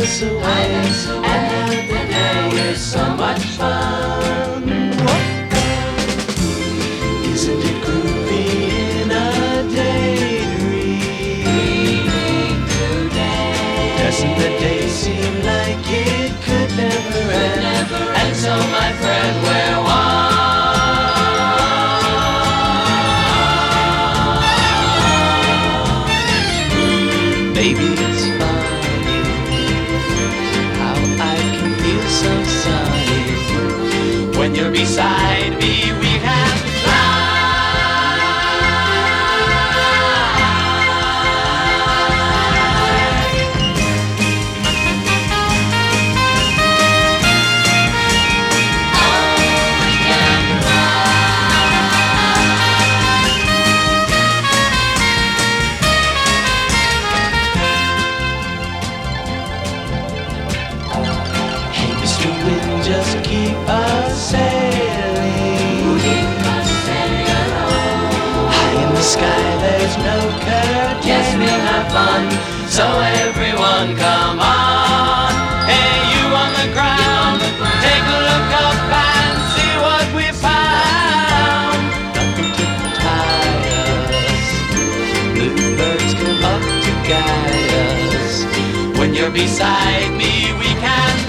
us away, and now the day is so much fun. Isn't it groovy in a daydream? Doesn't the day seem like it could never end? And so, my friend, we're one. Baby, it's funny how I can feel so sunny when you're beside me. We can fly. Just keep us sailing. High in the sky, there's no curtain. Yes, we'll have fun. So everyone, come on. Hey, you on the ground, take a look up and see what we found. Nothing to tie us. Bluebirds come up to guide us. When you're beside me, we can